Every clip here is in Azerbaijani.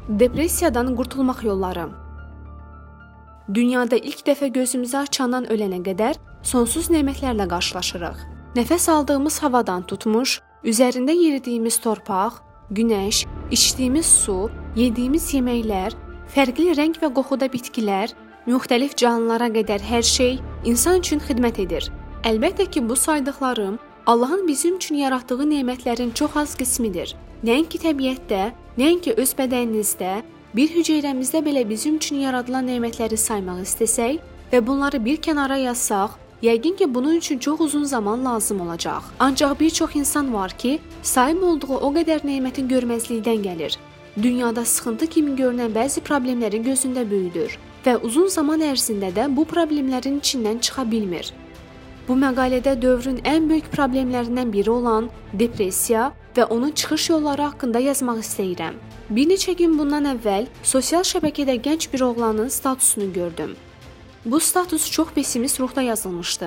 Depressiyadan qurtulmaq yolları. Dünyada ilk dəfə gözümüzü açandan ölənə qədər sonsuz nemətlərlə qarşılaşırıq. Nəfəs aldığımız havadan tutmuş, üzərində yeridiyimiz torpaq, günəş, içdiyimiz su, yediyimiz yeməklər, fərqli rəng və qoxuda bitkilər, müxtəlif canlılara qədər hər şey insan üçün xidmət edir. Əlbəttə ki, bu saydıqlarım Allahın bizim üçün yaratdığı nemətlərin çox az qismidir. Nəinki təbiətdə, nəinki öz bədəninizdə, bir hüceyrəmizdə belə bizim üçün yaradılan nemətləri saymaq istəsək və bunları bir kənara yazsaq, yəqin ki, bunun üçün çox uzun zaman lazım olacaq. Ancaq bir çox insan var ki, sahib olduğu o qədər nemətin görməzlikdən gəlir. Dünyada sıxıntı kimi görünən bəzi problemləri gözündə böyüdür və uzun zaman ərzində də bu problemlərin içindən çıxa bilmir. Bu məqalədə dövrün ən böyük problemlərindən biri olan depressiya və onun çıxış yolları haqqında yazmaq istəyirəm. Bir neçə gün bundan əvvəl sosial şəbəkədə gənc bir oğlanın statusunu gördüm. Bu status çox pessimist ruhda yazılmışdı.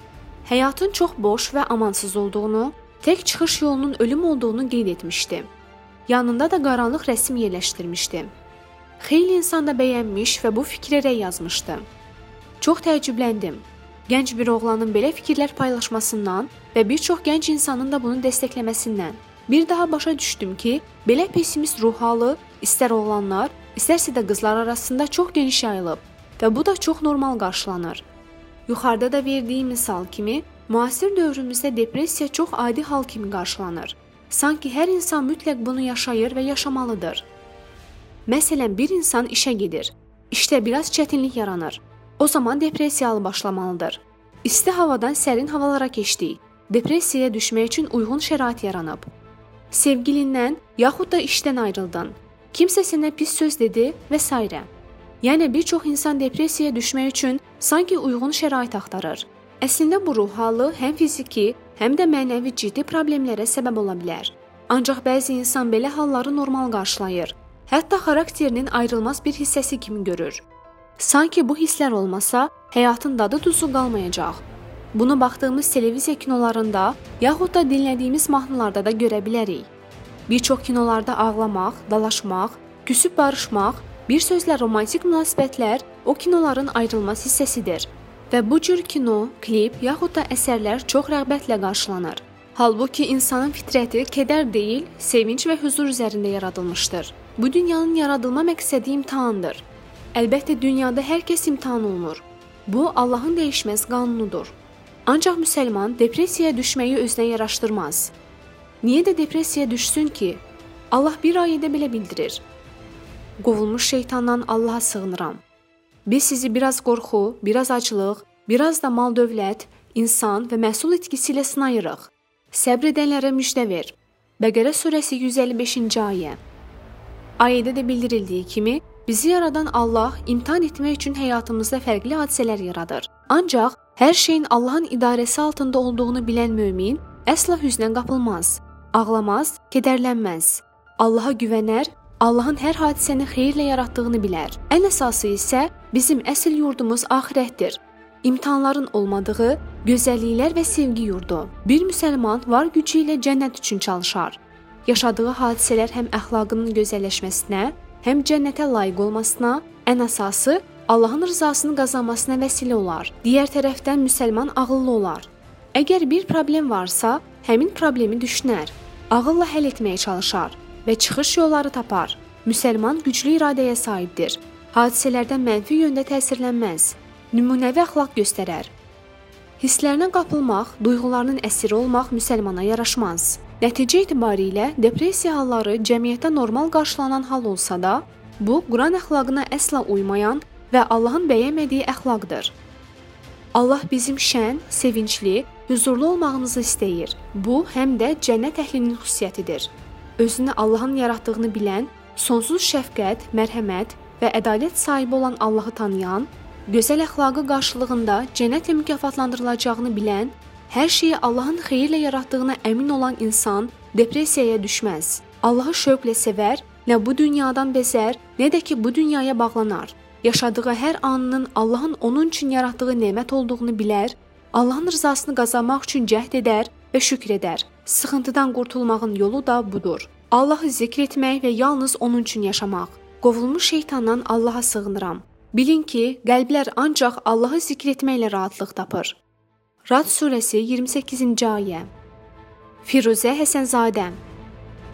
Həyatın çox boş və amansız olduğunu, tək çıxış yolunun ölüm olduğunu qeyd etmişdi. Yanında da qaranlıq rəsm yerləşdirmişdi. Xeyli insan da bəyənmiş və bu fikrə yazmışdı. Çox təəccübləndim. Gənc bir oğlanın belə fikirlər paylaşmasından və bir çox gənc insanın da bunu dəstəkləməsindən. Bir daha başa düşdüm ki, belə pessimist ruh halı istər oğlanlar, istərsə də qızlar arasında çox geniş yayılıb və bu da çox normal qarşılanır. Yuxarıda da verdiyim misal kimi, müasir dövrümüzdə depressiya çox adi hal kimi qarşılanır. Sanki hər insan mütləq bunu yaşayır və yaşamalıdır. Məsələn, bir insan işə gedir, işdə biraz çətinlik yaranır. O zaman depressiyalı başlamalıdır. İsti havadan sərin havalara keçdik. Depressiyaya düşmək üçün uyğun şərait yaranıb. Sevgilindən yaxud da işdən ayrıldın. Kimsə sənə pis söz dedi və s. Yəni bir çox insan depressiyaya düşmək üçün sanki uyğun şərait axtarır. Əslində bu ruh halı həm fiziki, həm də mənəvi ciddi problemlərə səbəb ola bilər. Ancaq bəzi insan belə halları normal qarşılayır. Hətta xarakterinin ayrılmaz bir hissəsi kimi görür. Sanki bu hisslər olmasa, həyatın dadı duzu qalmayacaq. Bunu baxdığımız televiziya kinolarında, yaxud da dinlədiyimiz mahnılarda da görə bilərik. Bir çox kinolarda ağlamaq, dalaşmaq, küsüb barışmaq, bir sözlə romantik münasibətlər o kinoların ayrılmaz hissəsidir. Və bu cür kino, klip, yaxud da əsərlər çox rəğbətlə qarşılanır. Halbuki insanın fitrəti kədər deyil, sevinç və huzur üzərində yaradılmışdır. Bu dünyanın yaradılma məqsədi imtahandır. Əlbəttə, dünyada hər kəs imtahan olunur. Bu, Allahın dəyişməz qanunudur. Ancaq müsəlman depressiyaya düşməyi özünə yaraşdırmaz. Niyə də depressiyaya düşsün ki? Allah bir ayədə belə bildirir. Qovulmuş şeytandan Allaha sığınıram. Biz sizi biraz qorxu, biraz aclıq, biraz da mal-dövlət, insan və məhsul itkisi ilə sınayırıq. Səbr edənlərə müjdə ver. Bəqərə surəsi 155-ci ayə. Ayədə də bildirildiyi kimi, bizi yaradan Allah imtahan etmək üçün həyatımızda fərqli hadisələr yaradır. Ancaq hər şeyin Allahın idarəsi altında olduğunu bilən mömin əsla hüznə qapılmaz, ağlamaz, kədərlənməz. Allaha güvənər, Allahın hər hadisəni xeyirlə yaratdığını bilər. Ən əsası isə bizim əsl yurdumuz axirətdir. İmtahanların olmadığı, gözəlliklər və sevgi yurdu. Bir müsəlman var gücü ilə cənnət üçün çalışar. Yaşadığı hadisələr həm əxlaqının gözəlləşməsinə, həm cənnətə layiq olmasına, ən əsası Allahın rızasını qazanmasına vəsilə olar. Digər tərəfdən müsəlman ağıllı olar. Əgər bir problem varsa, həmin problemi düşünər, ağılla həll etməyə çalışar və çıxış yolları tapar. Müsəlman güclü iradəyə sahibdir. Hadisələrdən mənfi yöndə təsirlənməz. Nümunəvi əxlaq göstərər. Hisslərinə qapılmaq, duyğularının əsiri olmaq müsəlmana yaraşmaz. Nəticə etibarilə depressiya halları cəmiyyətdə normal qarşılanan hal olsa da, bu Quran əxlaqına əsla uymayan və Allahın bəyənmədiyi əxlaqdır. Allah bizim şən, sevincli, huzurlu olmağımızı istəyir. Bu, həm də cənnət əhlinin xüsusiyyətidir. Özünü Allahın yaratdığını bilən, sonsuz şəfqət, mərhəmət və ədalət sahibi olan Allahı tanıyan, gözəl əxlaqı qarşılığında cənnətlə mükafatlandırılacağını bilən, hər şeyi Allahın xeyirlə yaratdığına əmin olan insan depressiyaya düşməz. Allahı şövqlə sevər, nə bu dünyadan bezər, nə də ki bu dünyaya bağlanar. Yaşadığı hər anının Allahın onun üçün yaratdığı nemət olduğunu bilər, Allahın rızasını qazanmaq üçün cəhd edər və şükr edər. Sıxıntıdan qurtulmağın yolu da budur. Allahı zikr etmək və yalnız onun üçün yaşamaq. Qovulmuş şeytandan Allaha sığınıram. Bilin ki, qəlblər ancaq Allahı zikr etməklə rahatlıq tapır. Rad surəsi 28-ci ayə. Firuzə Həsənzadə